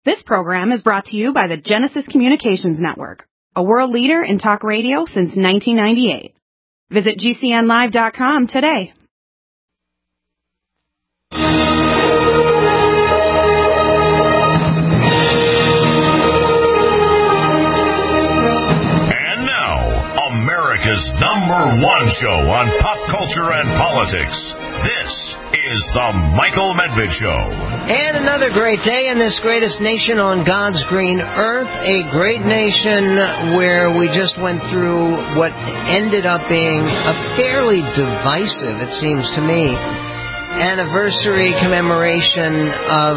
This program is brought to you by the Genesis Communications Network, a world leader in talk radio since 1998. Visit GCNlive.com today. And now, America's #1 show on pop culture and politics. This is the Michael Medved Show. And another great day in this greatest nation on God's green earth, a great nation where we just went through what ended up being a fairly divisive, it seems to me, anniversary commemoration of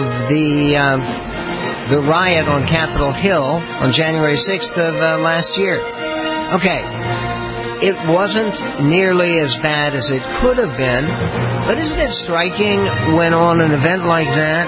the riot on Capitol Hill on January 6th of last year. Okay. It wasn't nearly as bad as it could have been, but isn't it striking when on an event like that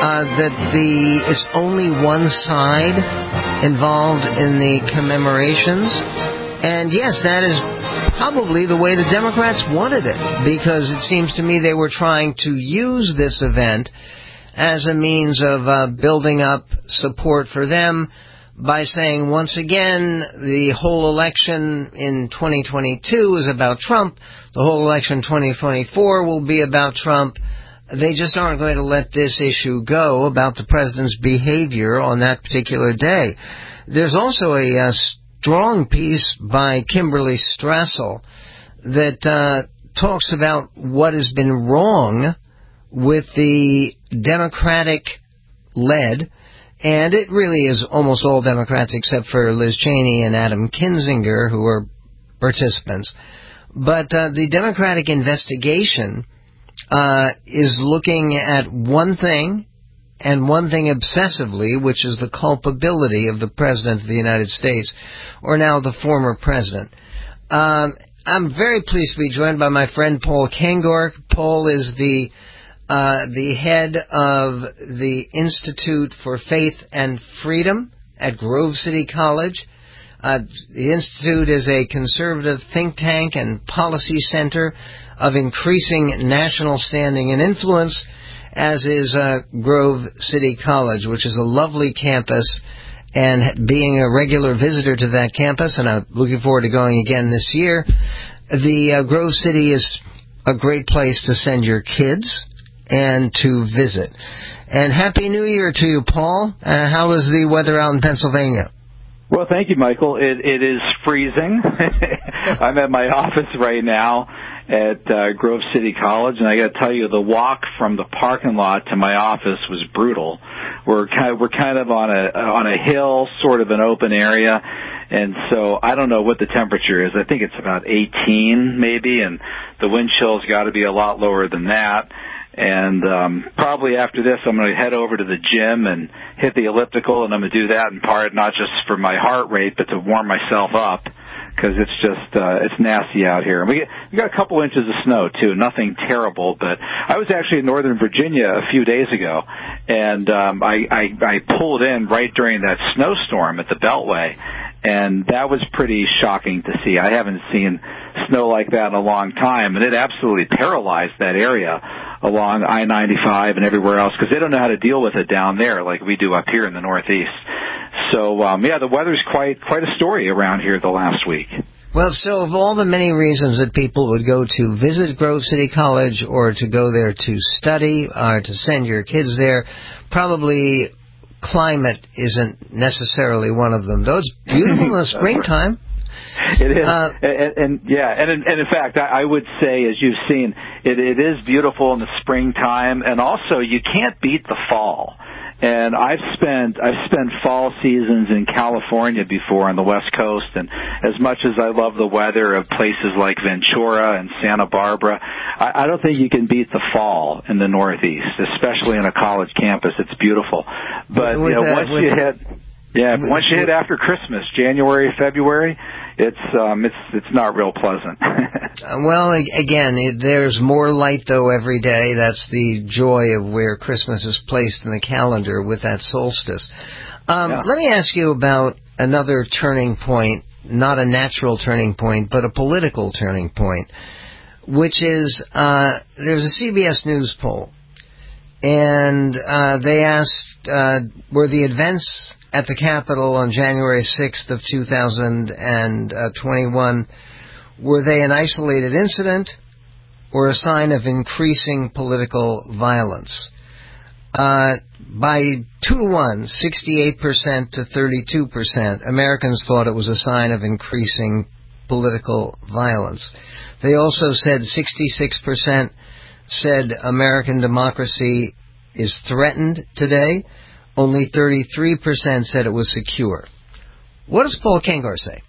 it's only one side involved in the commemorations? And yes, that is probably the way the Democrats wanted it, because it seems to me they were trying to use this event as a means of building up support for them, by saying, once again, the whole election in 2022 is about Trump. The whole election in 2024 will be about Trump. They just aren't going to let this issue go about the president's behavior on that particular day. There's also a strong piece by Kimberly Strassel that talks about what has been wrong with the Democratic-led, and it really is almost all Democrats except for Liz Cheney and Adam Kinzinger, who are participants. But the Democratic investigation is looking at one thing, and one thing obsessively, which is the culpability of the President of the United States, or now the former President. I'm very pleased to be joined by my friend Paul Kengor. Paul is the head of the Institute for Faith and Freedom at Grove City College. The Institute is a conservative think tank and policy center of increasing national standing and influence, as is Grove City College, which is a lovely campus, and being a regular visitor to that campus, and I'm looking forward to going again this year, the Grove City is a great place to send your kids and to visit. And Happy New Year to you, Paul. How is the weather out in Pennsylvania? Well, thank you, Michael. It is freezing. I'm at my office right now at Grove City College, and I got to tell you, the walk from the parking lot to my office was brutal. We're kind of on a hill, sort of an open area, and so I don't know what the temperature is. I think it's about 18 maybe, and the wind chill's got to be a lot lower than that. And probably after this, I'm going to head over to the gym and hit the elliptical, and I'm going to do that in part not just for my heart rate, but to warm myself up, because it's just it's nasty out here. And we got a couple inches of snow too, nothing terrible. But I was actually in Northern Virginia a few days ago, and I pulled in right during that snowstorm at the Beltway, and that was pretty shocking to see. I haven't seen snow like that in a long time, and it absolutely paralyzed that area along I-95 and everywhere else, because they don't know how to deal with it down there like we do up here in the Northeast. So, the weather's quite a story around here the last week. Well, so of all the many reasons that people would go to visit Grove City College, or to go there to study, or to send your kids there, probably climate isn't necessarily one of them, though it's beautiful in the springtime. It is, and in fact, I would say, as you've seen, it is beautiful in the springtime, and also you can't beat the fall. And I've spent fall seasons in California before on the West Coast, and as much as I love the weather of places like Ventura and Santa Barbara, I don't think you can beat the fall in the Northeast, especially in a college campus. It's beautiful. But once you hit after Christmas, January, February, it's not real pleasant. Well, again, there's more light, though, every day. That's the joy of where Christmas is placed in the calendar with that solstice. Let me ask you about another turning point, not a natural turning point, but a political turning point, which is there's a CBS News poll and they asked, were the events at the Capitol on January 6th of 2021, were they an isolated incident or a sign of increasing political violence? By 2-1, 68% to 32%, Americans thought it was a sign of increasing political violence. They also said 66% said American democracy is threatened today. Only 33% said it was secure. What does Paul Kengor say?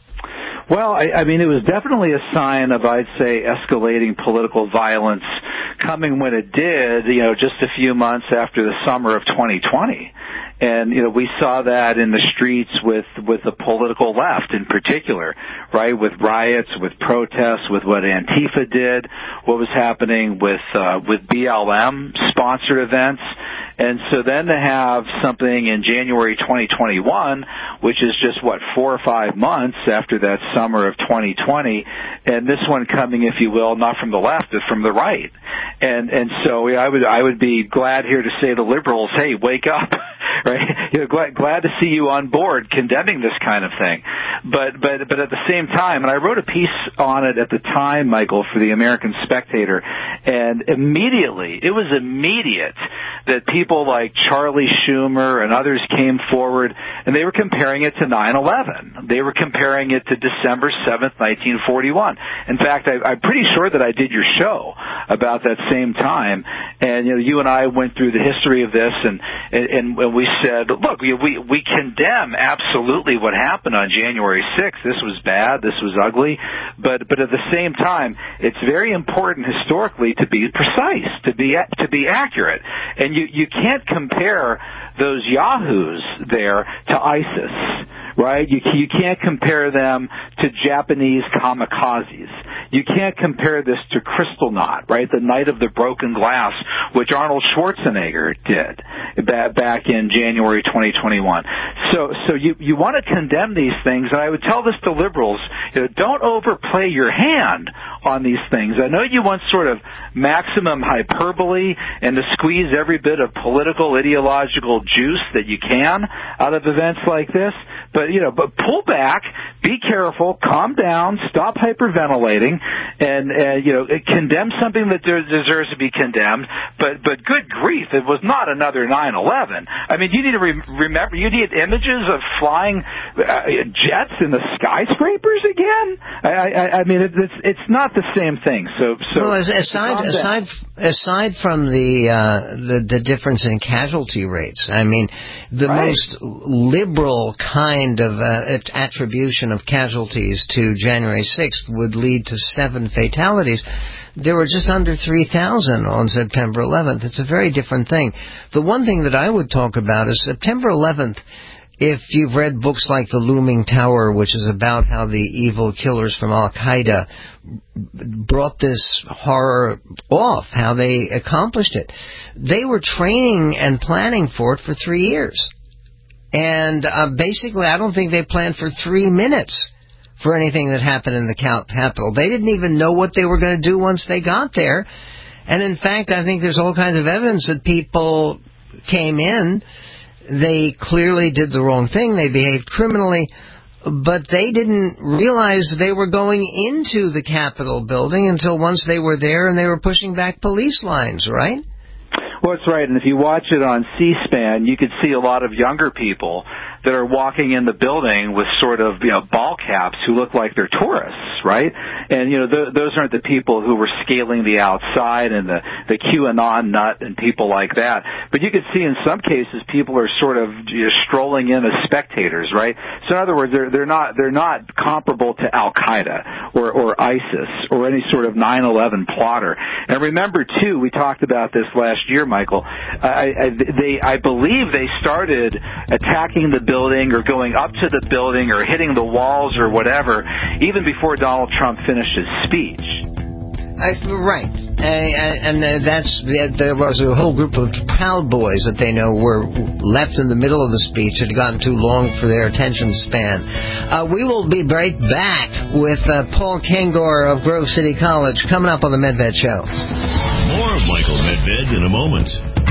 Well, I mean, it was definitely a sign of, I'd say, escalating political violence coming when it did, just a few months after the summer of 2020. And, we saw that in the streets with the political left in particular, right? With riots, with protests, with what Antifa did, what was happening with BLM sponsored events. And so then to have something in January 2021, which is just, 4 or 5 months after that summer of 2020, and this one coming, if you will, not from the left, but from the right. And so I would be glad here to say to liberals, hey, wake up, right? Glad to see you on board condemning this kind of thing. But at the same time, and I wrote a piece on it at the time, Michael, for the American Spectator, and it was immediate that people like Charlie Schumer and others came forward, and they were comparing it to 9/11. They were comparing it to December 7th, 1941. In fact, I'm pretty sure that I did your show about that same time, and you and I went through the history of this, and we said, look, we condemn absolutely what happened on January 6th. This was bad. This was ugly. But at the same time, it's very important historically to be precise, to be accurate, and you can't compare those yahoos there to ISIS, right? You can't compare them to Japanese kamikazes. You can't compare this to Kristallnacht, right? The Night of the Broken Glass, which Arnold Schwarzenegger did back in January 2021. So you want to condemn these things, and I would tell this to liberals, don't overplay your hand on these things. I know you want sort of maximum hyperbole and to squeeze every bit of political, ideological juice that you can out of events like this, but pull back, be careful, calm down, stop hyperventilating, and condemn something that deserves to be condemned. But good grief, it was not another 9/11. I mean, you need to remember, you need images of flying jets in the skyscrapers again. I mean, it's not the same thing. So well, aside from the difference in casualty rates, I mean, the most liberal kind of attribution of casualties to January 6th would lead to 7 fatalities. There were just under 3,000 on September 11th. It's a very different thing. The one thing that I would talk about is September 11th. If you've read books like The Looming Tower, which is about how the evil killers from Al-Qaeda brought this horror off, how they accomplished it, they were training and planning for it for 3 years. And basically, I don't think they planned for 3 minutes for anything that happened in the Capitol. They didn't even know what they were going to do once they got there. And in fact, I think there's all kinds of evidence that people came in, they clearly did the wrong thing, they behaved criminally, but they didn't realize they were going into the Capitol building until once they were there and they were pushing back police lines, right? Well, that's right. And if you watch it on C-SPAN, you could see a lot of younger people that are walking in the building with sort of, ball caps who look like they're tourists, right? And, those aren't the people who were scaling the outside and the QAnon nut and people like that. But you could see in some cases people are sort of strolling in as spectators, right? So in other words, they're not comparable to Al-Qaeda or ISIS or any sort of 9/11 plotter. And remember, too, we talked about this last year, Michael. I believe they started attacking the building or going up to the building or hitting the walls or whatever even before Donald Trump finished his speech. Right. And there was a whole group of Proud Boys that they know were left in the middle of the speech. It had gotten too long for their attention span. We will be right back with Paul Kengor of Grove City College coming up on the Medved Show. More of Michael Medved in a moment.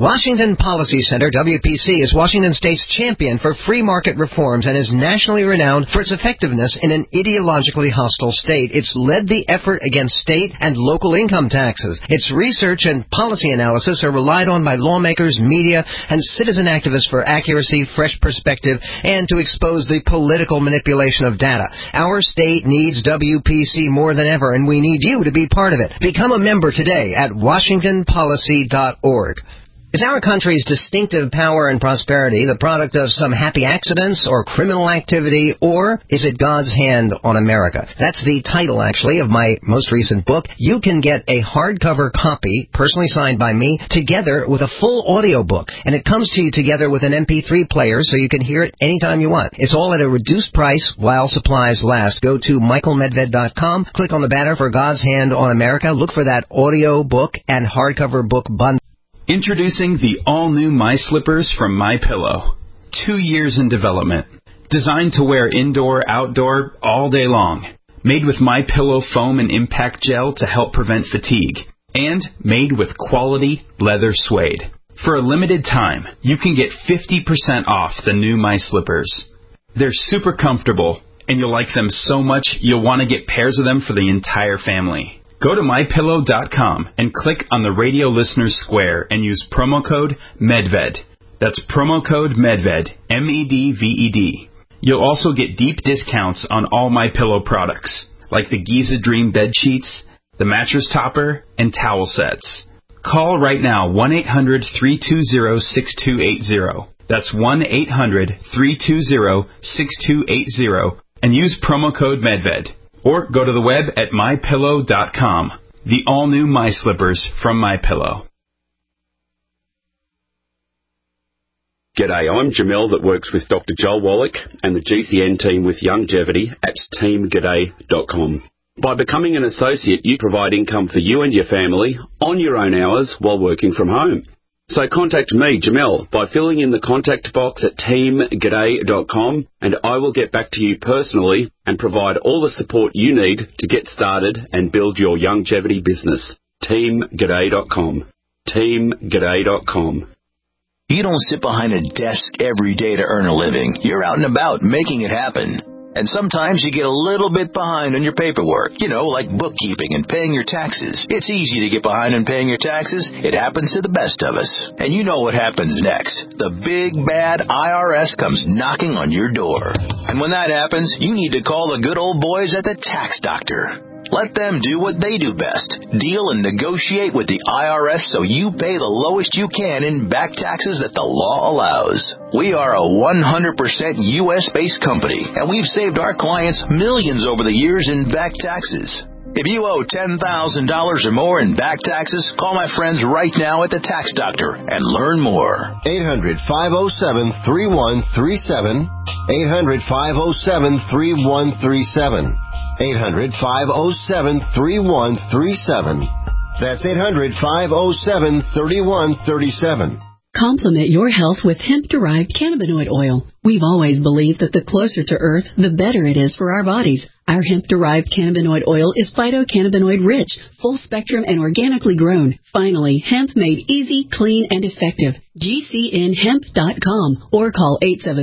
Washington Policy Center, WPC, is Washington State's champion for free market reforms and is nationally renowned for its effectiveness in an ideologically hostile state. It's led the effort against state and local income taxes. Its research and policy analysis are relied on by lawmakers, media, and citizen activists for accuracy, fresh perspective, and to expose the political manipulation of data. Our state needs WPC more than ever, and we need you to be part of it. Become a member today at WashingtonPolicy.org. Is our country's distinctive power and prosperity the product of some happy accidents or criminal activity, or is it God's hand on America? That's the title, actually, of my most recent book. You can get a hardcover copy, personally signed by me, together with a full audio book, and it comes to you together with an MP3 player so you can hear it anytime you want. It's all at a reduced price while supplies last. Go to michaelmedved.com, click on the banner for God's Hand on America, look for that audio book and hardcover book bundle. Introducing the all-new My Slippers from MyPillow. 2 years in development. Designed to wear indoor, outdoor, all day long. Made with MyPillow foam and impact gel to help prevent fatigue. And made with quality leather suede. For a limited time, you can get 50% off the new My Slippers. They're super comfortable, and you'll like them so much you'll want to get pairs of them for the entire family. Go to MyPillow.com and click on the radio listeners square and use promo code MEDVED. That's promo code MEDVED, MEDVED. You'll also get deep discounts on all MyPillow products, like the Giza Dream bed sheets, the mattress topper, and towel sets. Call right now, 1-800-320-6280. That's 1-800-320-6280, and use promo code MEDVED. Or go to the web at MyPillow.com. The all-new My Slippers from MyPillow. G'day, I'm Jamel that works with Dr. Joel Wallach and the GCN team with Longevity at teamg'day.com. By becoming an associate, you provide income for you and your family on your own hours while working from home. So contact me, Jamel, by filling in the contact box at teamg'day.com, and I will get back to you personally and provide all the support you need to get started and build your longevity business. teamg'day.com. teamg'day.com. You don't sit behind a desk every day to earn a living. You're out and about making it happen. And sometimes you get a little bit behind on your paperwork, like bookkeeping and paying your taxes. It's easy to get behind on paying your taxes. It happens to the best of us. And you know what happens next. The big, bad IRS comes knocking on your door. And when that happens, you need to call the good old boys at the Tax Doctor. Let them do what they do best. Deal and negotiate with the IRS so you pay the lowest you can in back taxes that the law allows. We are a 100% U.S.-based company, and we've saved our clients millions over the years in back taxes. If you owe $10,000 or more in back taxes, call my friends right now at the Tax Doctor and learn more. 800-507-3137. 800-507-3137. 800-507-3137. That's 800-507-3137. Complement your health with hemp-derived cannabinoid oil. We've always believed that the closer to Earth, the better it is for our bodies. Our hemp-derived cannabinoid oil is phytocannabinoid-rich, full-spectrum, and organically grown. Finally, hemp made easy, clean, and effective. GCNhemp.com or call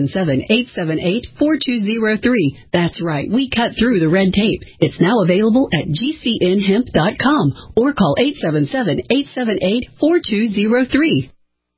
877-878-4203. That's right, we cut through the red tape. It's now available at GCNhemp.com or call 877-878-4203.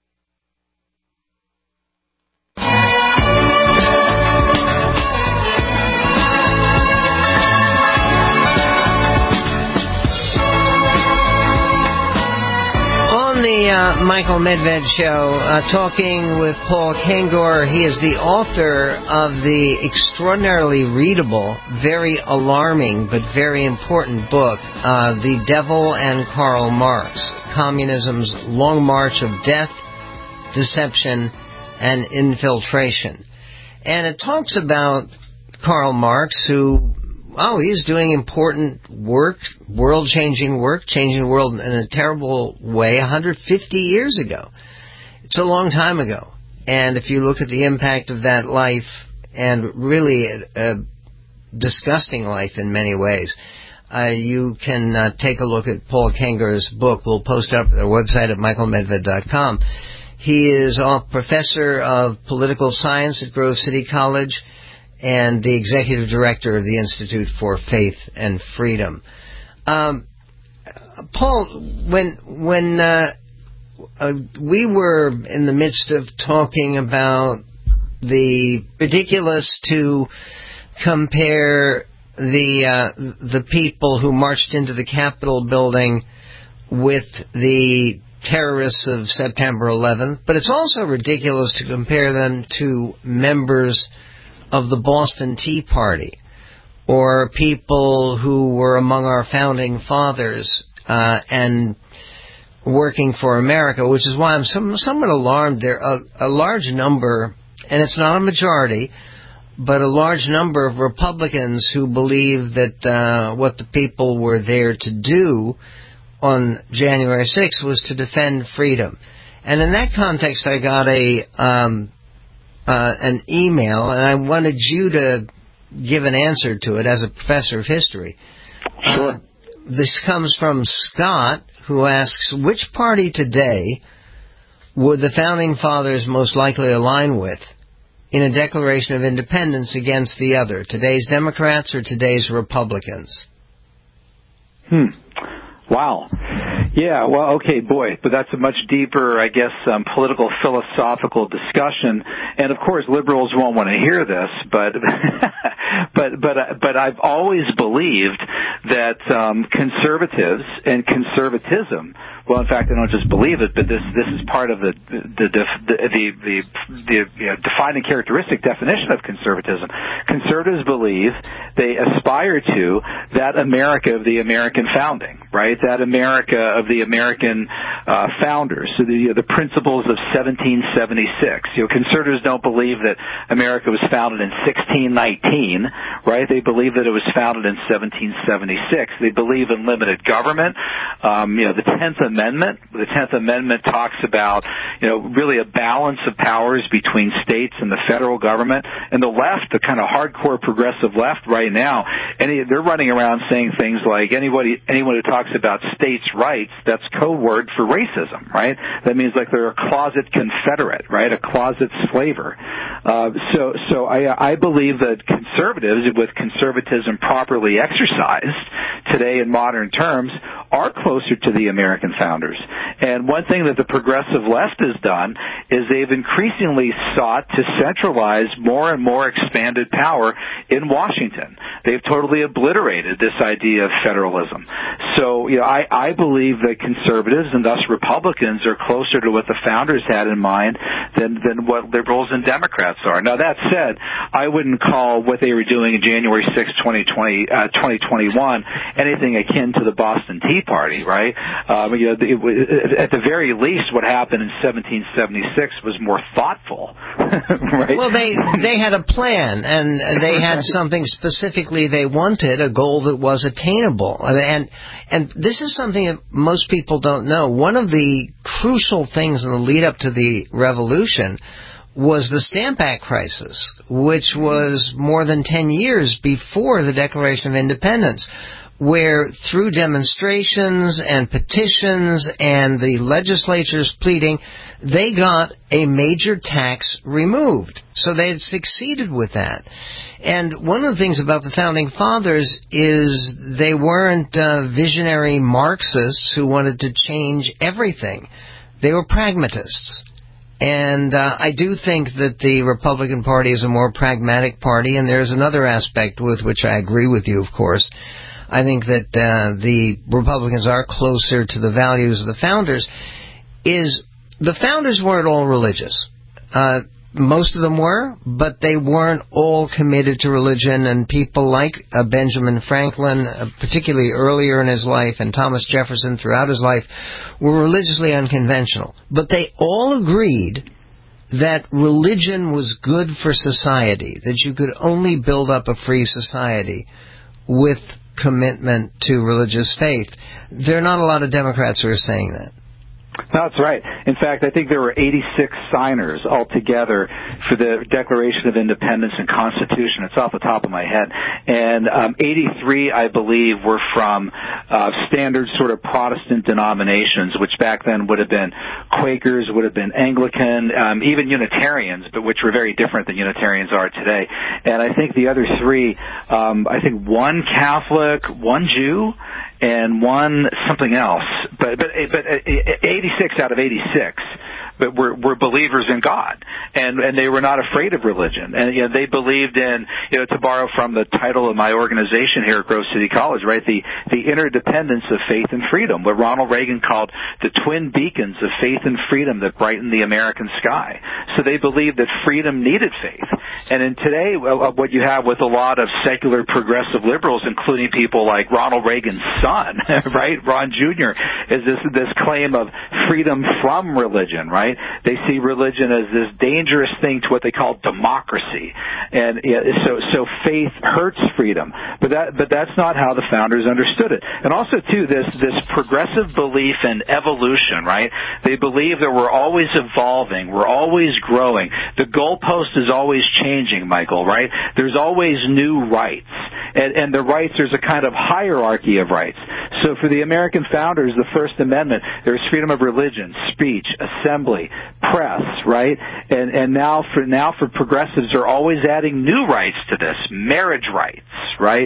Michael Medved Show, talking with Paul Kengor. He is the author of the extraordinarily readable, very alarming, but very important book, The Devil and Karl Marx, Communism's Long March of Death, Deception, and Infiltration. And it talks about Karl Marx, who he's doing important work, world-changing work, changing the world in a terrible way 150 years ago. It's a long time ago. And if you look at the impact of that life, and really a disgusting life in many ways, you can take a look at Paul Kanger's book. We'll post it up at our website at michaelmedved.com. He is a professor of political science at Grove City College and the executive director of the Institute for Faith and Freedom. Paul, when we were in the midst of talking about the ridiculous to compare the people who marched into the Capitol building with the terrorists of September 11th, but it's also ridiculous to compare them to members of the Boston Tea Party or people who were among our founding fathers and working for America, which is why I'm somewhat alarmed. There are a large number, and it's not a majority, but a large number of Republicans who believe that what the people were there to do on January 6th was to defend freedom. And in that context, I got an email, and I wanted you to give an answer to it as a professor of history. Sure. This comes from Scott, who asks, which party today would the Founding Fathers most likely align with in a Declaration of Independence against the other, today's Democrats or today's Republicans? Wow. Yeah, well, okay, boy, but that's a much deeper, I guess, political philosophical discussion. And of course, liberals won't want to hear this, but but I've always believed that conservatives and conservatism. Well, in fact, I don't just believe it, but this is part of the defining characteristic definition of conservatism. Conservatives believe, they aspire to that America of the American founding, right? That America of the American founders, so the principles of 1776. Conservatives don't believe that America was founded in 1619, right? They believe that it was founded in 1776. They believe in limited government. The 10th Amendment. The 10th Amendment talks about, really a balance of powers between states and the federal government. And the left, the kind of hardcore progressive left right now, they're running around saying things like anyone who talks about states' rights, that's code word for racism, right? That means like they're a closet Confederate, right? A closet slaver. So I believe that conservatives, with conservatism properly exercised today in modern terms, are closer to the American founders. And one thing that the progressive left has done is they've increasingly sought to centralize more and more expanded power in Washington. They've totally obliterated this idea of federalism. So, I believe that conservatives and thus Republicans are closer to what the founders had in mind than what liberals and Democrats are. Now, that said, I wouldn't call what they were doing in January 6, 2021 anything akin to the Boston Tea Party, right? At the very least, what happened in 1776 was more thoughtful, right? Well, they had a plan, and they had something specifically they wanted, a goal that was attainable. And this is something that most people don't know. One of the crucial things in the lead-up to the Revolution was the Stamp Act crisis, which was more than 10 years before the Declaration of Independence, where through demonstrations and petitions and the legislature's pleading, they got a major tax removed. So they had succeeded with that. And one of the things about the Founding Fathers is they weren't visionary Marxists who wanted to change everything. They were pragmatists. And I do think that the Republican Party is a more pragmatic party, and there's another aspect with which I agree with you, of course. I think that the Republicans are closer to the values of the founders. The founders weren't all religious. Most of them were, but they weren't all committed to religion, and people like Benjamin Franklin, particularly earlier in his life, and Thomas Jefferson throughout his life, were religiously unconventional. But they all agreed that religion was good for society, that you could only build up a free society with commitment to religious faith. There are not a lot of Democrats who are saying that. That's right. In fact, I think there were 86 signers altogether for the Declaration of Independence and Constitution. It's off the top of my head. and 83, I believe, were from standard sort of Protestant denominations, which back then would have been Quakers, would have been Anglican, even Unitarians, but which were very different than Unitarians are today. And I think the other three, I think one Catholic, one Jew, and one something else. But 86 out of 86. But were believers in God, and they were not afraid of religion, and they believed in, to borrow from the title of my organization here at Grove City College, right, the interdependence of faith and freedom, what Ronald Reagan called the twin beacons of faith and freedom that brighten the American sky. So they believed that freedom needed faith, and in today, what you have with a lot of secular progressive liberals, including people like Ronald Reagan's son, right, Ron Jr., is this claim of freedom from religion, right? They see religion as this dangerous thing to what they call democracy, and so faith hurts freedom. But that's not how the founders understood it. And also too, this progressive belief in evolution, right? They believe that we're always evolving, we're always growing. The goalpost is always changing, Michael, right? There's always new rights, and the rights, there's a kind of hierarchy of rights. So for the American founders, the First Amendment, there's freedom of religion, speech, assembly, press, right? And now for progressives, they're always adding new rights to this, marriage rights, right?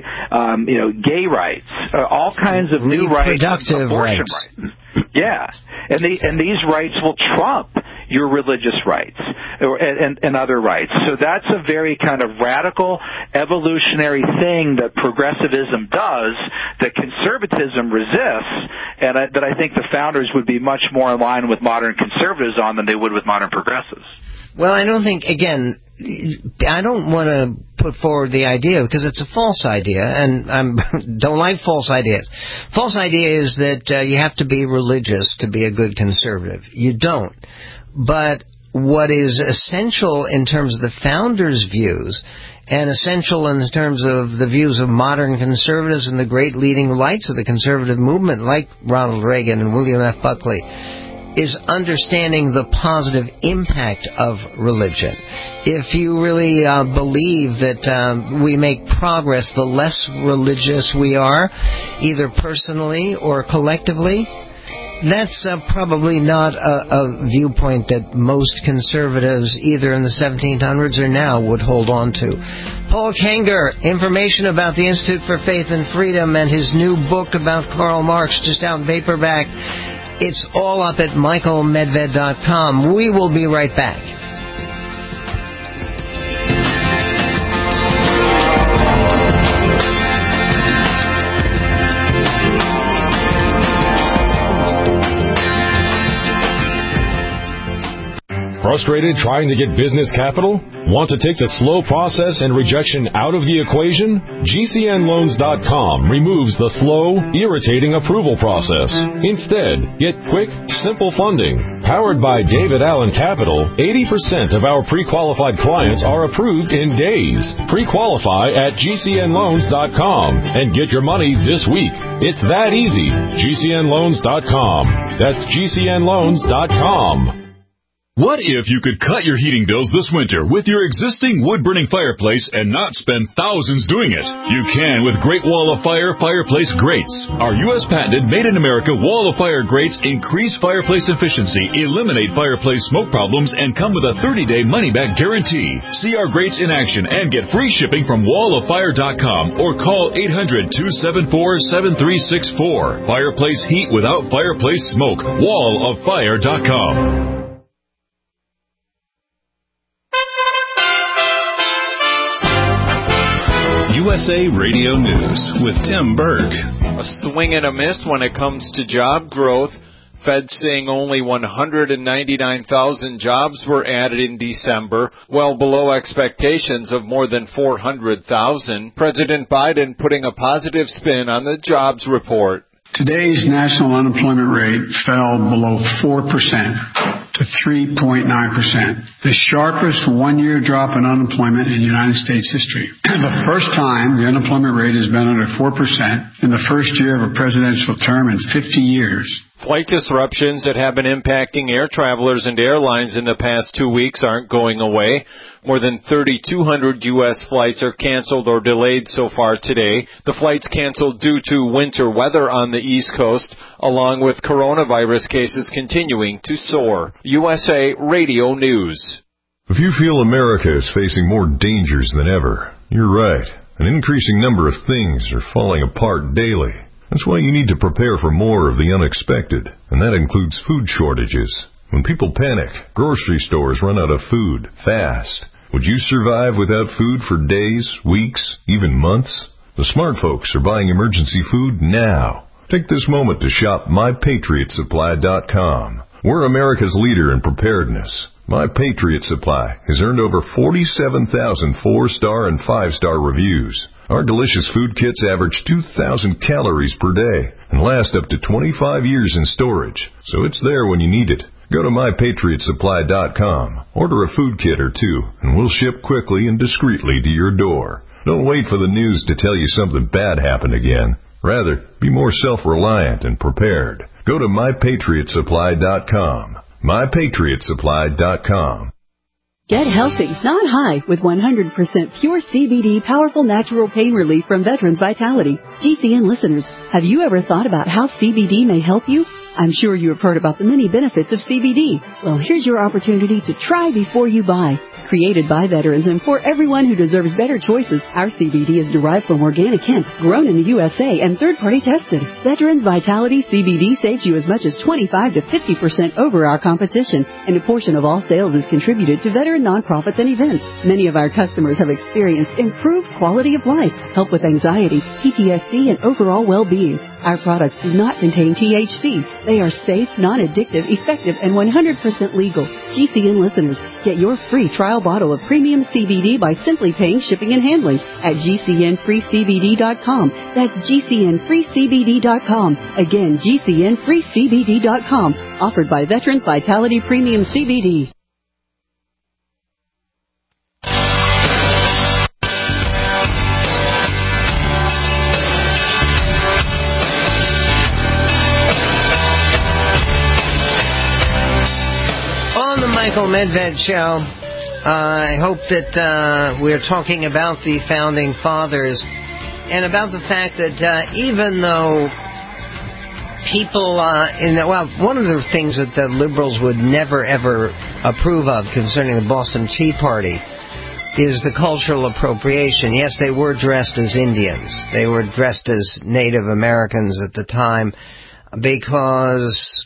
Gay rights, all kinds of new rights, abortion rights. Yeah, and these rights will trump your religious rights and other rights. So that's a very kind of radical evolutionary thing that progressivism does that conservatism resists, and that I think the founders would be much more in line with modern conservatives on than they would with modern progressives. Well, I don't think, again, I don't want to put forward the idea because it's a false idea, and I don't like false ideas. False idea is that you have to be religious to be a good conservative. You don't. But what is essential in terms of the founders' views and essential in terms of the views of modern conservatives and the great leading lights of the conservative movement like Ronald Reagan and William F. Buckley is understanding the positive impact of religion. If you really believe that we make progress the less religious we are, either personally or collectively, that's probably not a viewpoint that most conservatives, either in the 1700s or now, would hold on to. Paul Kanger, information about the Institute for Faith and Freedom and his new book about Karl Marx, just out in paperback. It's all up at michaelmedved.com. We will be right back. Frustrated trying to get business capital? Want to take the slow process and rejection out of the equation? GCNloans.com removes the slow, irritating approval process. Instead, get quick, simple funding. Powered by David Allen Capital, 80% of our pre-qualified clients are approved in days. Pre-qualify at GCNloans.com and get your money this week. It's that easy. GCNloans.com. That's GCNloans.com. What if you could cut your heating bills this winter with your existing wood-burning fireplace and not spend thousands doing it? You can with Great Wall of Fire fireplace grates. Our U.S. patented made-in-America Wall of Fire grates increase fireplace efficiency, eliminate fireplace smoke problems, and come with a 30-day money-back guarantee. See our grates in action and get free shipping from walloffire.com or call 800-274-7364. Fireplace heat without fireplace smoke. walloffire.com. USA Radio News with Tim Berg. A swing and a miss when it comes to job growth. Fed saying only 199,000 jobs were added in December, well below expectations of more than 400,000. President Biden putting a positive spin on the jobs report. Today's national unemployment rate fell below 4% to 3.9%, the sharpest one-year drop in unemployment in United States history. The first time the unemployment rate has been under 4% in the first year of a presidential term in 50 years. Flight disruptions that have been impacting air travelers and airlines in the past 2 weeks aren't going away. More than 3,200 U.S. flights are canceled or delayed so far today. The flights canceled due to winter weather on the East Coast, along with coronavirus cases continuing to soar. USA Radio News. If you feel America is facing more dangers than ever, you're right. An increasing number of things are falling apart daily. That's why you need to prepare for more of the unexpected, and that includes food shortages. When people panic, grocery stores run out of food fast. Would you survive without food for days, weeks, even months? The smart folks are buying emergency food now. Take this moment to shop MyPatriotSupply.com. We're America's leader in preparedness. My Patriot Supply has earned over 47,000 4-star and 5-star reviews. Our delicious food kits average 2,000 calories per day and last up to 25 years in storage, so it's there when you need it. Go to MyPatriotSupply.com, order a food kit or two, and we'll ship quickly and discreetly to your door. Don't wait for the news to tell you something bad happened again. Rather, be more self-reliant and prepared. Go to MyPatriotSupply.com. MyPatriotSupply.com. Get healthy, not high, with 100% pure CBD powerful natural pain relief from Veterans Vitality. GCN listeners, have you ever thought about how CBD may help you? I'm sure you have heard about the many benefits of CBD. Well, here's your opportunity to try before you buy. Created by veterans and for everyone who deserves better choices, our CBD is derived from organic hemp, grown in the USA, and third-party tested. Veterans Vitality CBD saves you as much as 25 to 50% over our competition, and a portion of all sales is contributed to veteran nonprofits and events. Many of our customers have experienced improved quality of life, help with anxiety, PTSD, and overall well-being. Our products do not contain THC. They are safe, non-addictive, effective, and 100% legal. GCN listeners, get your free trial bottle of premium CBD by simply paying shipping and handling at GCNFreeCBD.com. That's GCNFreeCBD.com. Again, GCNFreeCBD.com. Offered by Veterans Vitality Premium CBD. Michael Medved Show. I hope that we're talking about the Founding Fathers and about the fact that even though people one of the things that the liberals would never ever approve of concerning the Boston Tea Party is the cultural appropriation. Yes, they were dressed as Indians. They were dressed as Native Americans at the time because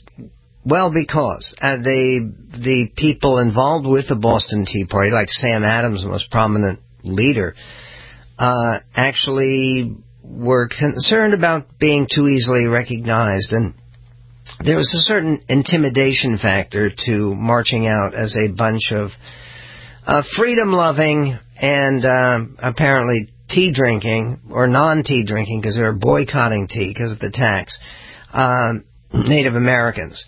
the people involved with the Boston Tea Party, like Sam Adams, the most prominent leader, actually were concerned about being too easily recognized. And there was a certain intimidation factor to marching out as a bunch of freedom-loving and apparently tea-drinking, or non-tea drinking, because they were boycotting tea because of the tax, Native Americans.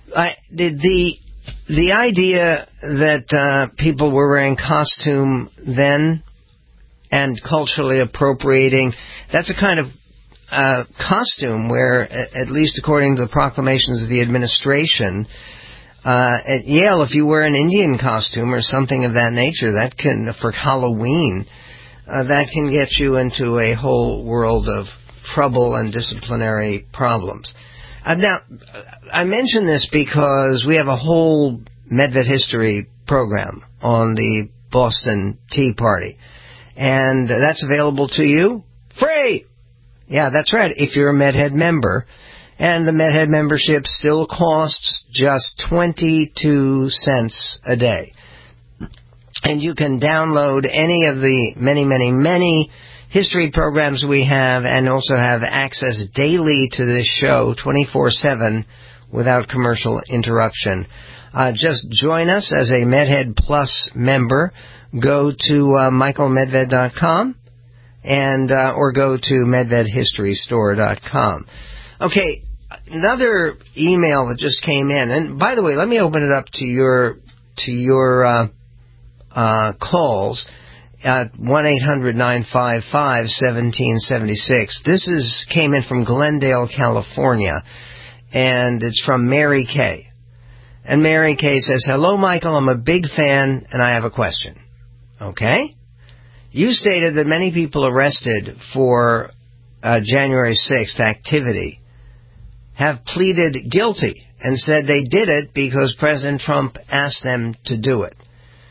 The idea that people were wearing costume then and culturally appropriating, that's a kind of costume where, at least according to the proclamations of the administration, at Yale, if you wear an Indian costume or something of that nature, that can, for Halloween, that can get you into a whole world of trouble and disciplinary problems. Now, I mention this because we have a whole Medved history program on the Boston Tea Party. And that's available to you free. Yeah, that's right, if you're a Medhead member. And the Medhead membership still costs just 22 cents a day. And you can download any of the many, many, many history programs we have, and also have access daily to this show 24/7 without commercial interruption. Just join us as a Medhead Plus member. Go to michaelmedved.com and or go to medvedhistorystore.com. Okay, another email that just came in, and by the way, let me open it up to your calls. 1-800-955-1776. This came in from Glendale, California. and it's from Mary Kay. And Mary Kay says, "Hello, Michael. I'm a big fan, and I have a question." Okay? You stated that many people arrested for January 6th activity have pleaded guilty and said they did it because President Trump asked them to do it.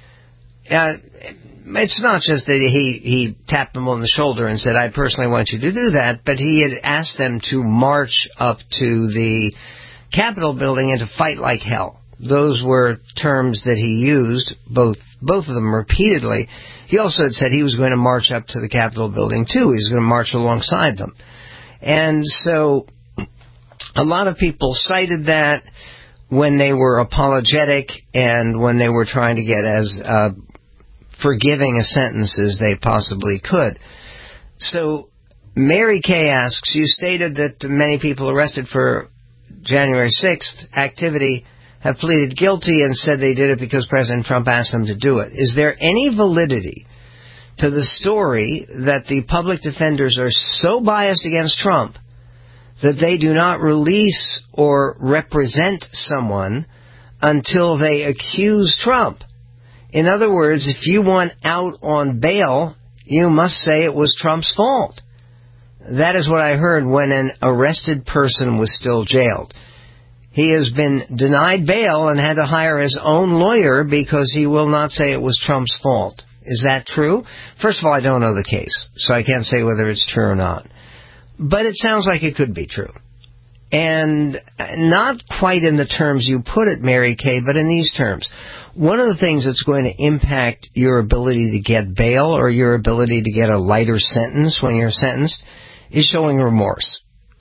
It's not just that he tapped them on the shoulder and said, "I personally want you to do that," but he had asked them to march up to the Capitol building and to fight like hell. Those were terms that he used, both of them repeatedly. He also had said he was going to march up to the Capitol building too. He was going to march alongside them. And so a lot of people cited that when they were apologetic and when they were trying to get as forgiving a sentence as they possibly could. So Mary Kay asks, you stated that many people arrested for January 6th activity have pleaded guilty and said they did it because President Trump asked them to do it. Is there any validity to the story that the public defenders are so biased against Trump that they do not release or represent someone until they accuse Trump? In other words, if you want out on bail, you must say it was Trump's fault. That is what I heard when an arrested person was still jailed. He has been denied bail and had to hire his own lawyer because he will not say it was Trump's fault. Is that true? First of all, I don't know the case, so I can't say whether it's true or not. But it sounds like it could be true. And not quite in the terms you put it, Mary Kay, but in these terms. One of the things that's going to impact your ability to get bail or your ability to get a lighter sentence when you're sentenced is showing remorse.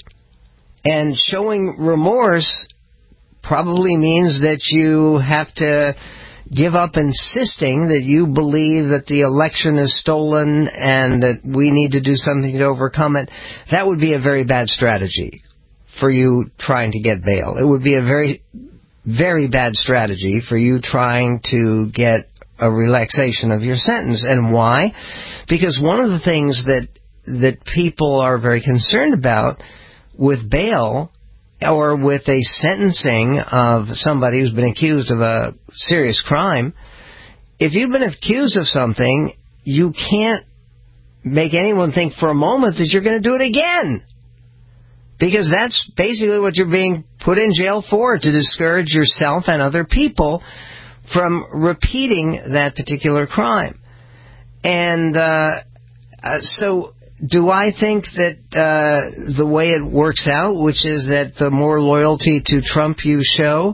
And showing remorse probably means that you have to give up insisting that you believe that the election is stolen and that we need to do something to overcome it. That would be a very bad strategy for you trying to get bail. It would be a very, very bad strategy for you trying to get a relaxation of your sentence. And why? Because one of the things that people are very concerned about with bail or with a sentencing of somebody who's been accused of a serious crime, if you've been accused of something, you can't make anyone think for a moment that you're going to do it again. Because that's basically what you're being put in jail for, to discourage yourself and other people from repeating that particular crime. And so do I think that the way it works out, which is that the more loyalty to Trump you show,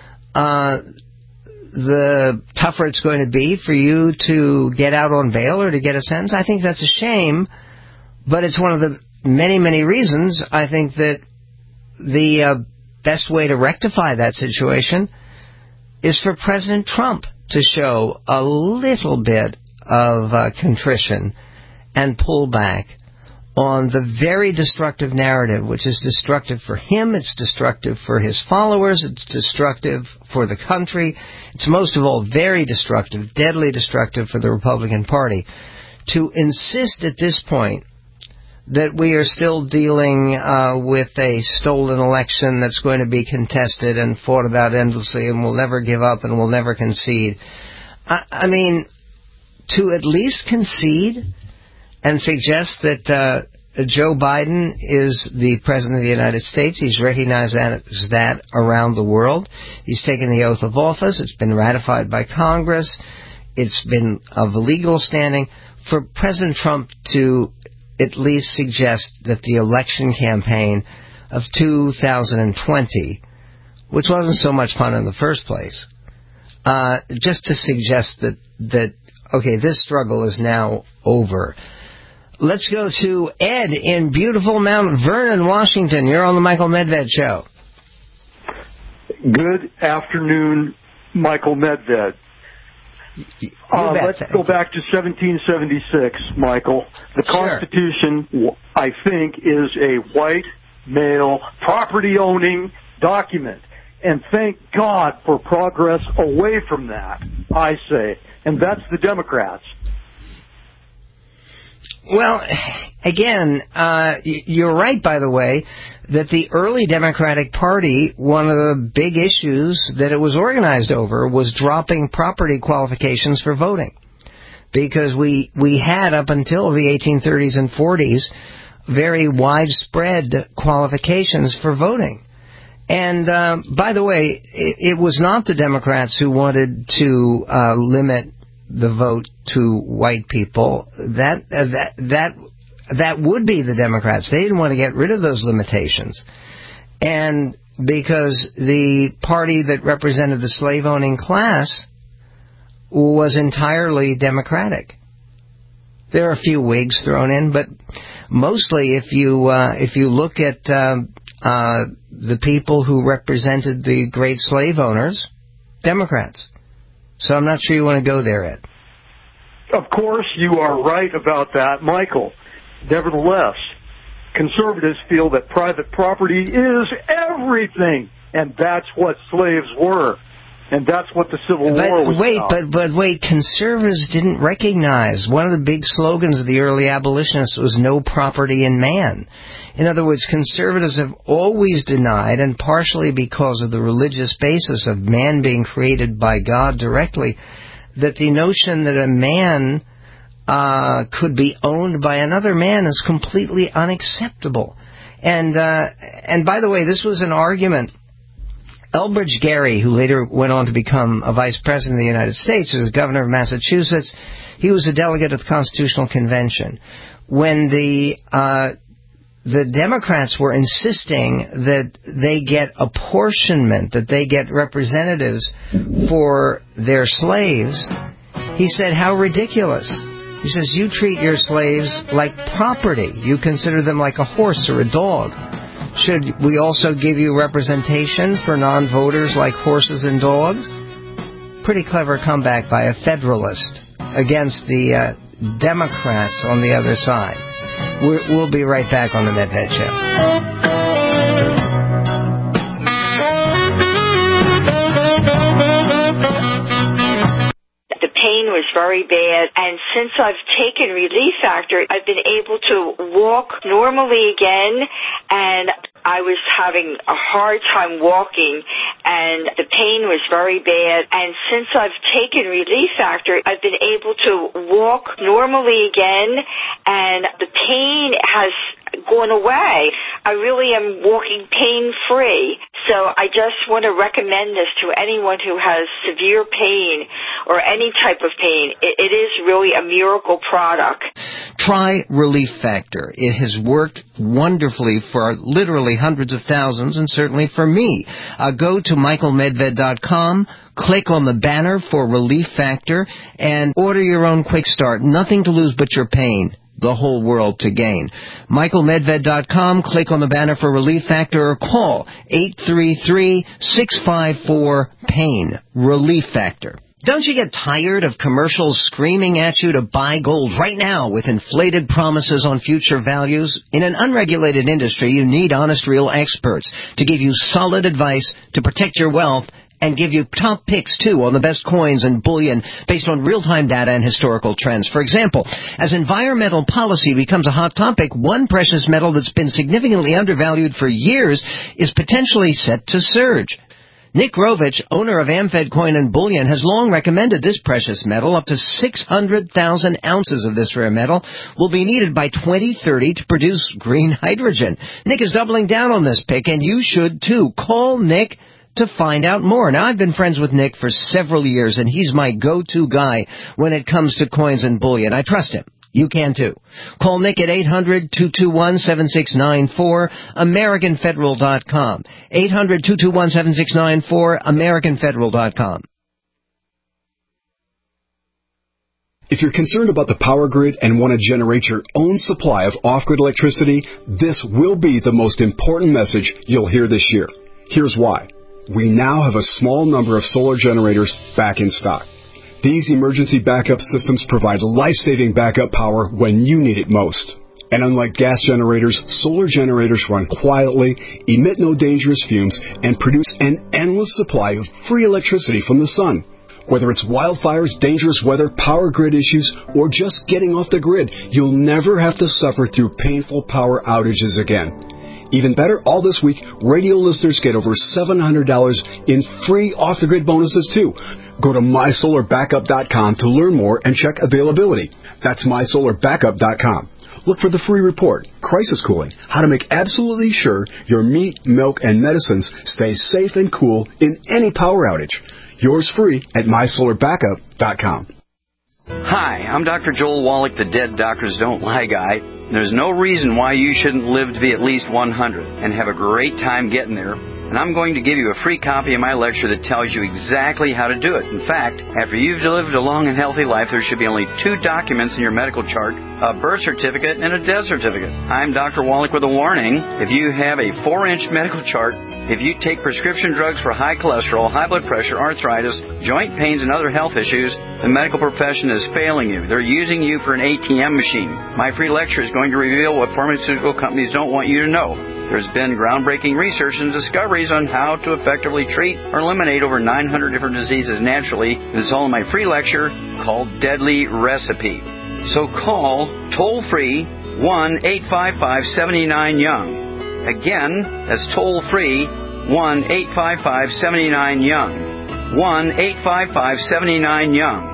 the tougher it's going to be for you to get out on bail or to get a sentence? I think that's a shame, but it's one of the many, many reasons I think that the best way to rectify that situation is for President Trump to show a little bit of contrition and pull back on the very destructive narrative, which is destructive for him, it's destructive for his followers, it's destructive for the country, it's most of all very destructive, deadly destructive for the Republican Party. To insist at this point that we are still dealing with a stolen election that's going to be contested and fought about endlessly and will never give up and will never concede. I mean, to at least concede and suggest that Joe Biden is the President of the United States. He's recognized as that around the world. He's taken the oath of office. It's been ratified by Congress. It's been of legal standing. For President Trump to at least suggest that the election campaign of 2020, which wasn't so much fun in the first place, just to suggest that okay, this struggle is now over. Let's go to Ed in beautiful Mount Vernon, Washington. You're on the Michael Medved Show. Good afternoon, Michael Medved. Let's go back to 1776, Michael. The Constitution, I think, is a white, male, property-owning document. And thank God for progress away from that, I say. And that's the Democrats. Well, again, you're right, by the way, that the early Democratic Party, one of the big issues that it was organized over was dropping property qualifications for voting. Because we had, up until the 1830s and 40s, very widespread qualifications for voting. And, by the way, it was not the Democrats who wanted to limit the vote to white people. That would be the Democrats. They didn't want to get rid of those limitations. And because the party that represented the slave-owning class was entirely Democratic. There are a few Whigs thrown in, but mostly if you look at the people who represented the great slave owners, Democrats. So I'm not sure you want to go there, Ed. Of course, you are right about that, Michael. Nevertheless, conservatives feel that private property is everything, and that's what slaves were. And that's what the Civil War was about. But wait, conservatives didn't recognize one of the big slogans of the early abolitionists was no property in man. In other words, conservatives have always denied, and partially because of the religious basis of man being created by God directly, that the notion that a man could be owned by another man is completely unacceptable. And by the way, this was an argument. Elbridge Gerry, who later went on to become a vice president of the United States, was governor of Massachusetts. He was a delegate at the Constitutional Convention. When the Democrats were insisting that they get apportionment, that they get representatives for their slaves, he said, how ridiculous. He says, you treat your slaves like property. You consider them like a horse or a dog. Should we also give you representation for non-voters like horses and dogs? Pretty clever comeback by a Federalist against the Democrats on the other side. We'll be right back on the Medved Show. Pain was very bad, and since I've taken Relief Factor, I've been able to walk normally again, and I was having a hard time walking, and the pain was very bad. And since I've taken Relief Factor, I've been able to walk normally again, and the pain has gone away. I really am walking pain-free. So I just want to recommend this to anyone who has severe pain or any type of pain. It is really a miracle product. Try Relief Factor. It has worked wonderfully for literally hundreds of thousands, and certainly for me. Go to michaelmedved.com, click on the banner for Relief Factor, and order your own quick start. Nothing to lose but your pain. The whole world to gain. michaelmedved.com, click on the banner for Relief Factor, or call 833-654-PAIN. Relief Factor. Don't you get tired of commercials screaming at you to buy gold right now with inflated promises on future values? In an unregulated industry, you need honest, real experts to give you solid advice to protect your wealth and give you top picks, too, on the best coins and bullion based on real-time data and historical trends. For example, as environmental policy becomes a hot topic, one precious metal that's been significantly undervalued for years is potentially set to surge. Nick Rovich, owner of Amfed Coin and Bullion, has long recommended this precious metal. Up to 600,000 ounces of this rare metal will be needed by 2030 to produce green hydrogen. Nick is doubling down on this pick, and you should, too. Call Nick to find out more. Now, I've been friends with Nick for several years, and he's my go-to guy when it comes to coins and bullion. I trust him. You can, too. Call Nick at 800-221-7694, AmericanFederal.com. 800-221-7694, AmericanFederal.com. If you're concerned about the power grid and want to generate your own supply of off-grid electricity, this will be the most important message you'll hear this year. Here's why. We now have a small number of solar generators back in stock. These emergency backup systems provide life-saving backup power when you need it most. And unlike gas generators, solar generators run quietly, emit no dangerous fumes, and produce an endless supply of free electricity from the sun. Whether it's wildfires, dangerous weather, power grid issues, or just getting off the grid, you'll never have to suffer through painful power outages again. Even better, all this week, radio listeners get over $700 in free off-the-grid bonuses, too. Go to MySolarBackup.com to learn more and check availability. That's MySolarBackup.com. Look for the free report, Crisis Cooling, how to make absolutely sure your meat, milk, and medicines stay safe and cool in any power outage. Yours free at MySolarBackup.com. Hi, I'm Dr. Joel Wallach, the Dead Doctors Don't Lie guy. There's no reason why you shouldn't live to be at least 100 and have a great time getting there. And I'm going to give you a free copy of my lecture that tells you exactly how to do it. In fact, after you've lived a long and healthy life, there should be only 2 documents in your medical chart, a birth certificate and a death certificate. I'm Dr. Wallach with a warning. If you have a 4-inch medical chart, if you take prescription drugs for high cholesterol, high blood pressure, arthritis, joint pains, and other health issues, the medical profession is failing you. They're using you for an ATM machine. My free lecture is going to reveal what pharmaceutical companies don't want you to know. There's been groundbreaking research and discoveries on how to effectively treat or eliminate over 900 different diseases naturally. It's all in my free lecture called Deadly Recipe. So call toll-free 1-855-79-YOUNG. Again, that's toll-free 1-855-79-YOUNG. 1-855-79-YOUNG.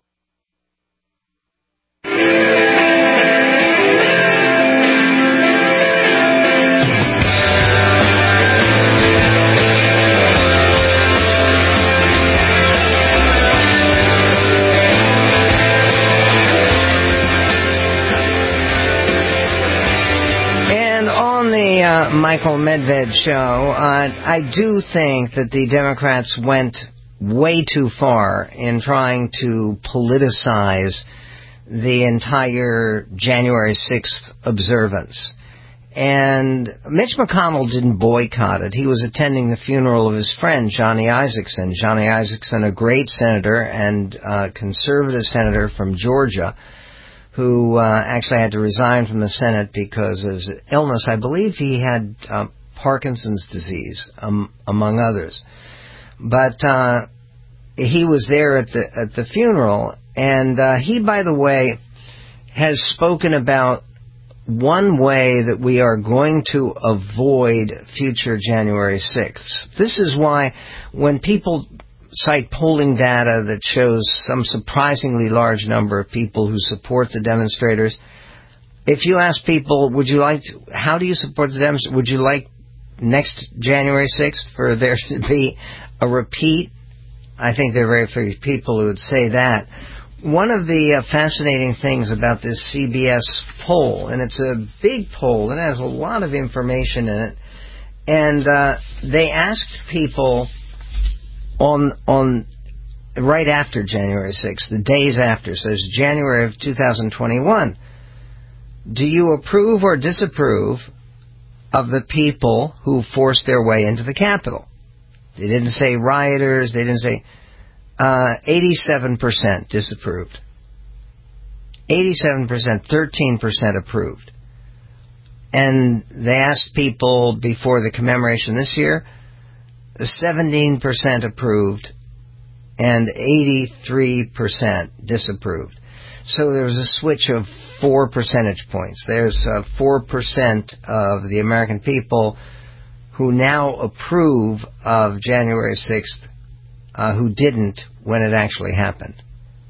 Michael Medved show, I do think that the Democrats went way too far in trying to politicize the entire January 6th observance. And Mitch McConnell didn't boycott it. He was attending the funeral of his friend, Johnny Isakson. Johnny Isakson, a great senator and conservative senator from Georgia, who actually had to resign from the Senate because of his illness. I believe he had Parkinson's disease, among others. But he was there at the funeral, and he, by the way, has spoken about one way that we are going to avoid future January 6th. This is why when people cite polling data that shows some surprisingly large number of people who support the demonstrators. If you ask people, how do you support the demonstrators? Would you like next January 6th for there to be a repeat? I think there are very few people who would say that. One of the fascinating things about this CBS poll, and it's a big poll, and it has a lot of information in it, and they asked people on right after January 6th, the days after, so it's January of 2021. Do you approve or disapprove of the people who forced their way into the Capitol? They didn't say rioters. They didn't say 87% disapproved. 87%, 13% approved. And they asked people before the commemoration this year, 17% approved and 83% disapproved. So there was a switch of 4 percentage points. There's 4% of the American people who now approve of January 6th who didn't when it actually happened.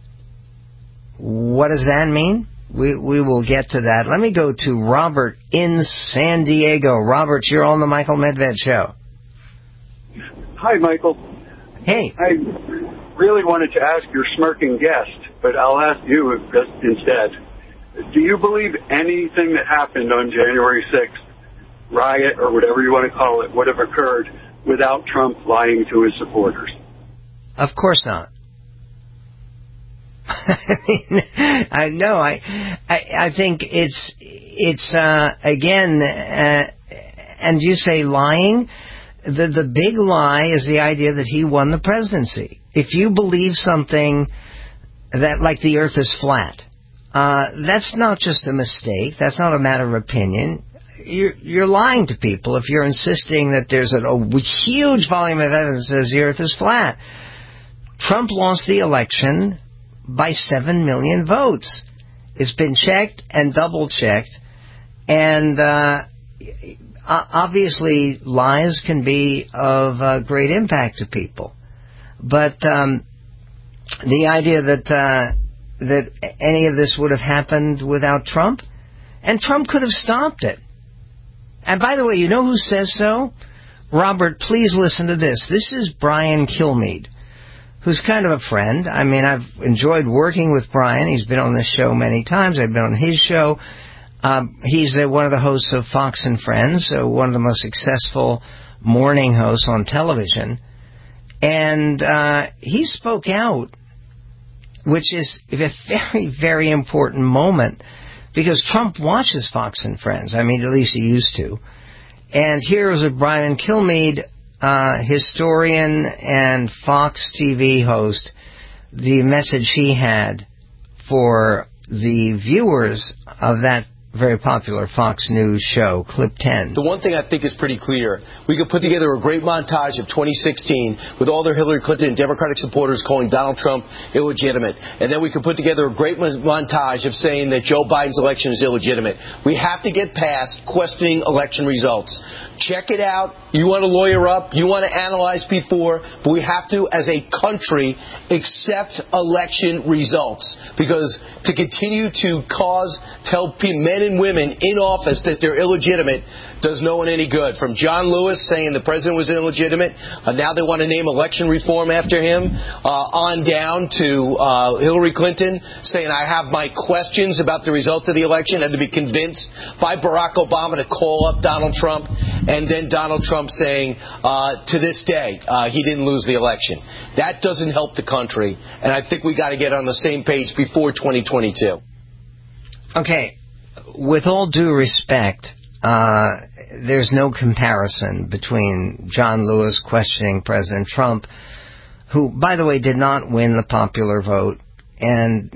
What does that mean? We will get to that. Let me go to Robert in San Diego. Robert, you're on the Michael Medved show. Hi, Michael. Hey. I really wanted to ask your smirking guest, but I'll ask you instead. Do you believe anything that happened on January 6th, riot or whatever you want to call it, would have occurred without Trump lying to his supporters? Of course not. I think it's again, and you say lying. The big lie is the idea that he won the presidency. If you believe something that, like the earth is flat, that's not just a mistake. That's not a matter of opinion. You're lying to people if you're insisting that there's a huge volume of evidence that says the earth is flat. Trump lost the election by 7 million votes. It's been checked and double-checked, and obviously lies can be of great impact to people. But the idea that any of this would have happened without Trump, and Trump could have stopped it. And by the way, you know who says so? Robert, please listen to this. This is Brian Kilmeade, who's kind of a friend. I mean, I've enjoyed working with Brian. He's been on this show many times. I've been on his show. He's one of the hosts of Fox and Friends, so one of the most successful morning hosts on television. And he spoke out, which is a very, very important moment, because Trump watches Fox and Friends. I mean, at least he used to. And here is a Brian Kilmeade, historian and Fox TV host, the message he had for the viewers of that very popular Fox News show, Clip 10. The one thing I think is pretty clear, we could put together a great montage of 2016 with all their Hillary Clinton and Democratic supporters calling Donald Trump illegitimate. And then we could put together a great montage of saying that Joe Biden's election is illegitimate. We have to get past questioning election results. Check it out. You want to lawyer up. You want to analyze before. But we have to, as a country, accept election results. Because to continue to tell men and women in office that they're illegitimate does no one any good. From John Lewis saying the president was illegitimate, now they want to name election reform after him, on down to Hillary Clinton saying, I have my questions about the results of the election, had to be convinced by Barack Obama to call up Donald Trump, and then Donald Trump saying, to this day, he didn't lose the election. That doesn't help the country, and I think we got to get on the same page before 2022. Okay, with all due respect, there's no comparison between John Lewis questioning President Trump, who, by the way, did not win the popular vote, and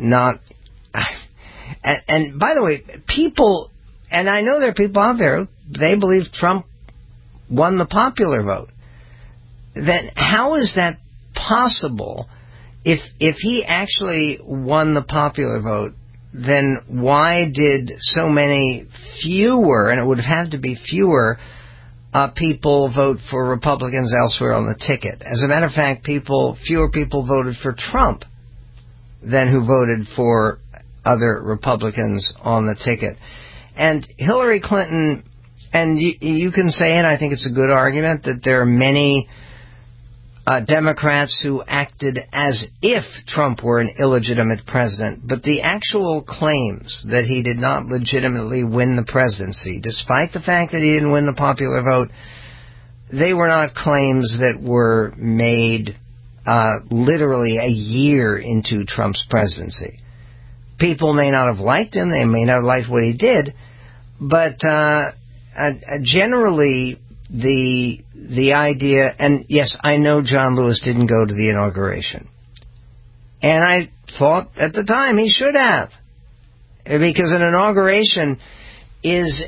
by the way, people, and I know there are people out there, they believe Trump won the popular vote. Then how is that possible? If he actually won the popular vote, then why did so many fewer, and it would have to be fewer, people vote for Republicans elsewhere on the ticket? As a matter of fact, fewer people voted for Trump than who voted for other Republicans on the ticket. And Hillary Clinton, and you can say, and I think it's a good argument, that there are many Democrats who acted as if Trump were an illegitimate president. But the actual claims that he did not legitimately win the presidency, despite the fact that he didn't win the popular vote, they were not claims that were made literally a year into Trump's presidency. People may not have liked him, they may not have liked what he did, but generally the idea, and yes, I know John Lewis didn't go to the inauguration. And I thought at the time he should have. Because an inauguration is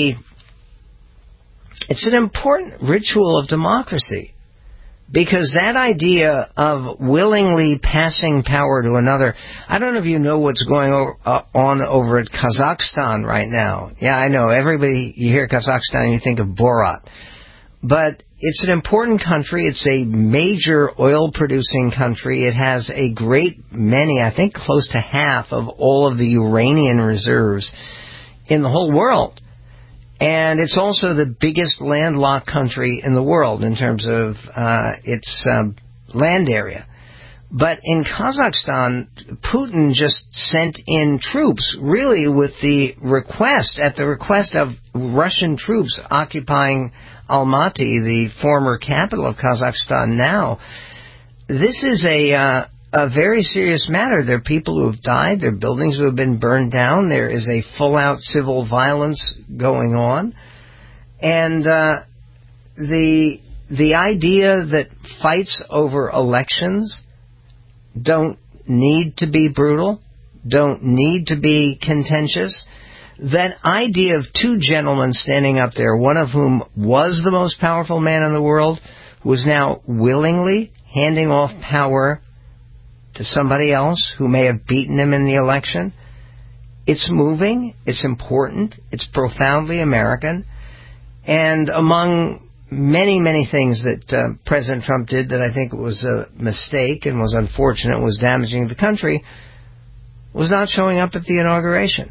it's an important ritual of democracy. Because that idea of willingly passing power to another, I don't know if you know what's going on over at Kazakhstan right now. Yeah, I know. Everybody, you hear Kazakhstan and you think of Borat. But it's an important country. It's a major oil-producing country. It has a great many, I think close to half of all of the uranium reserves in the whole world. And it's also the biggest landlocked country in the world in terms of its land area. But in Kazakhstan, Putin just sent in troops, really with the request of Russian troops occupying Almaty, the former capital of Kazakhstan now. This is a very serious matter. There are people who have died. There are buildings who have been burned down. There is a full-out civil violence going on. And the idea that fights over elections don't need to be brutal, don't need to be contentious, that idea of two gentlemen standing up there, one of whom was the most powerful man in the world, who is now willingly handing off power to somebody else who may have beaten him in the election. It's moving. It's important. It's profoundly American. And among many, many things that President Trump did that I think was a mistake and was unfortunate, was damaging the country, was not showing up at the inauguration.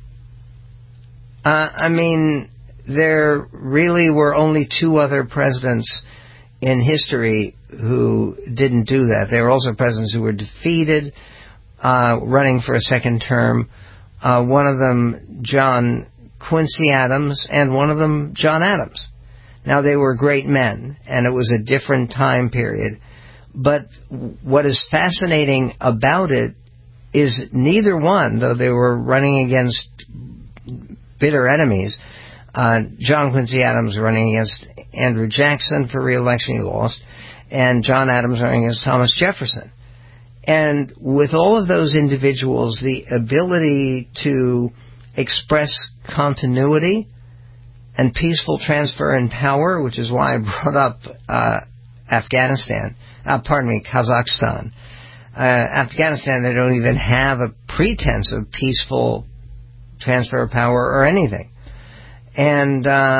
I mean, there really were only two other presidents in history who didn't do that. There were also presidents who were defeated, running for a second term. One of them, John Quincy Adams, and one of them, John Adams. Now, they were great men, and it was a different time period. But what is fascinating about it is neither one, though they were running against bitter enemies, John Quincy Adams running against Andrew Jackson for re-election, he lost, and John Adams running against Thomas Jefferson. And with all of those individuals, the ability to express continuity and peaceful transfer in power, which is why I brought up Kazakhstan. Afghanistan, they don't even have a pretense of peaceful transfer of power or anything. And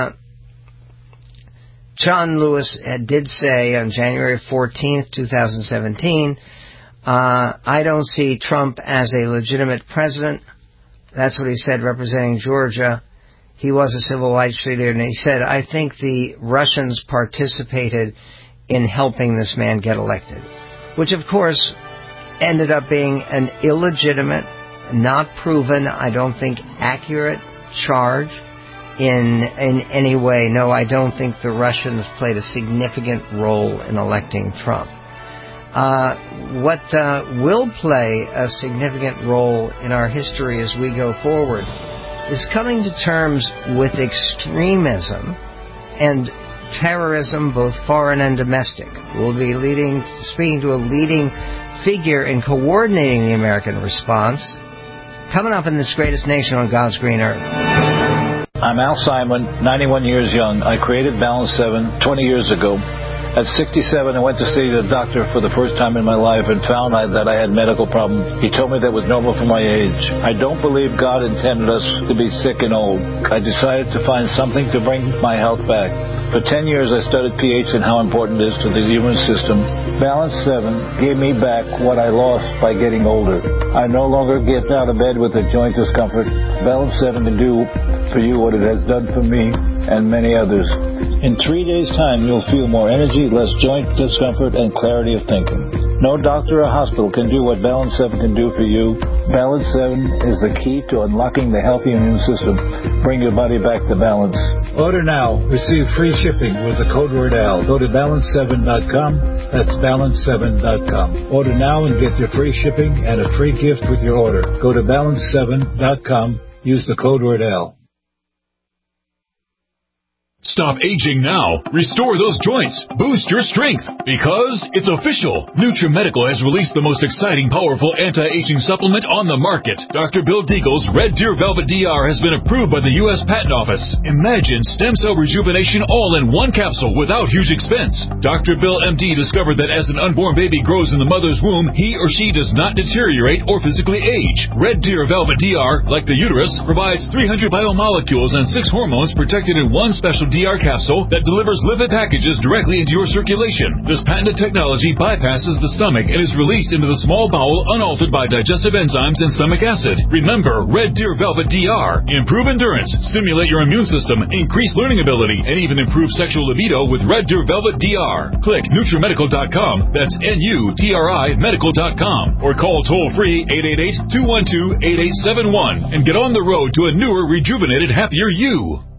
John Lewis did say on January 14th, 2017, I don't see Trump as a legitimate president. That's what he said representing Georgia. He was a civil rights leader, and he said, I think the Russians participated in helping this man get elected, which, of course, ended up being an illegitimate, not proven, I don't think accurate charge in any way. No, I don't think the Russians played a significant role in electing Trump. What will play a significant role in our history as we go forward is coming to terms with extremism and terrorism, both foreign and domestic. We'll be speaking to a leading figure in coordinating the American response, coming up in this greatest nation on God's green earth. I'm Al Simon, 91 years young. I created Balance 7 20 years ago. At 67, I went to see the doctor for the first time in my life and found that I had medical problems. He told me that was normal for my age. I don't believe God intended us to be sick and old. I decided to find something to bring my health back. For 10 years, I studied pH and how important it is to the immune system. Balance 7 gave me back what I lost by getting older. I no longer get out of bed with a joint discomfort. Balance 7 can do for you what it has done for me and many others. In 3 days' time, you'll feel more energy, less joint discomfort, and clarity of thinking. No doctor or hospital can do what Balance 7 can do for you. Balance 7 is the key to unlocking the healthy immune system. Bring your body back to balance. Order now. Receive free shipping with the code word AL. Go to balance7.com. That's balance7.com. Order now and get your free shipping and a free gift with your order. Go to balance7.com. Use the code word AL. Stop aging now. Restore those joints. Boost your strength. Because it's official. NutriMedical has released the most exciting, powerful anti-aging supplement on the market. Dr. Bill Deagle's Red Deer Velvet DR has been approved by the U.S. Patent Office. Imagine stem cell rejuvenation all in one capsule without huge expense. Dr. Bill MD discovered that as an unborn baby grows in the mother's womb, he or she does not deteriorate or physically age. Red Deer Velvet DR, like the uterus, provides 300 biomolecules and 6 hormones protected in one special DR capsule that delivers lipid packages directly into your circulation. This patented technology bypasses the stomach and is released into the small bowel unaltered by digestive enzymes and stomach acid. Remember, Red Deer Velvet DR. Improve endurance, stimulate your immune system, increase learning ability, and even improve sexual libido with Red Deer Velvet DR. Click NutriMedical.com. That's NUTRI Medical.com. Or call toll-free 888-212-8871 and get on the road to a newer, rejuvenated, happier you.